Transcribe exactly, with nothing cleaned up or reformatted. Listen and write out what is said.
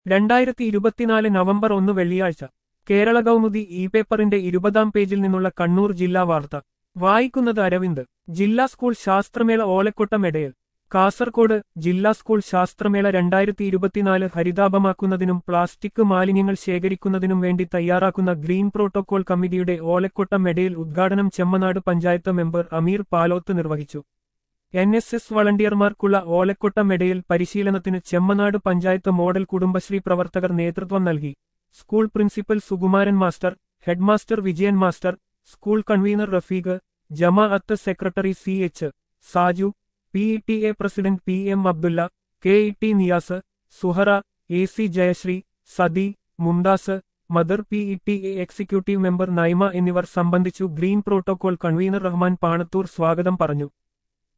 രണ്ടായിരത്തി ഇരുപത്തിനാല് നവംബർ ഒന്ന് വെള്ളിയാഴ്ച കേരള കൗമുദി ഇ പേപ്പറിന്റെ ഇരുപതാം പേജിൽ നിന്നുള്ള കണ്ണൂർ ജില്ലാ വാർത്ത വായിക്കുന്നത് അരവിന്ദ്. ജില്ലാ സ്കൂൾ ശാസ്ത്രമേള ഓലക്കൊട്ട മെഡയൽ. കാസർകോട് ജില്ലാ സ്കൂൾ ശാസ്ത്രമേള രണ്ടായിരത്തി ഇരുപത്തിനാല് ഹരിതാഭമാക്കുന്നതിനും പ്ലാസ്റ്റിക് മാലിന്യങ്ങൾ ശേഖരിക്കുന്നതിനും വേണ്ടി തയ്യാറാക്കുന്ന ഗ്രീൻ പ്രോട്ടോകോൾ കമ്മിറ്റിയുടെ ഓലക്കൊട്ട മെഡയൽ ഉദ്ഘാടനം ചെമ്മനാട് പഞ്ചായത്ത് മെമ്പർ അമീർ പാലോത്ത് നിർവഹിച്ചു. എൻ എസ് എസ് വളണ്ടിയർമാർക്കുള്ള ഓലക്കൊട്ട മെഡയൽ പരിശീലനത്തിന് ചെമ്മനാട് പഞ്ചായത്ത് മോഡൽ കുടുംബശ്രീ പ്രവർത്തകർ നേതൃത്വം നൽകി. School principal Sukumaran master, headmaster Vijayan master, school convener Rafeeq, ജമാഅത്ത് secretary C H Saju, P E T A president P M Abdulla, K E T Niyas, Suhara, A C Jayashree, Sadi, Mumdas, mother, P E T A executive member Naima എന്നിവർ സംബന്ധിച്ചു. Green protocol convener Rahman Panathur സ്വാഗതം പറഞ്ഞു.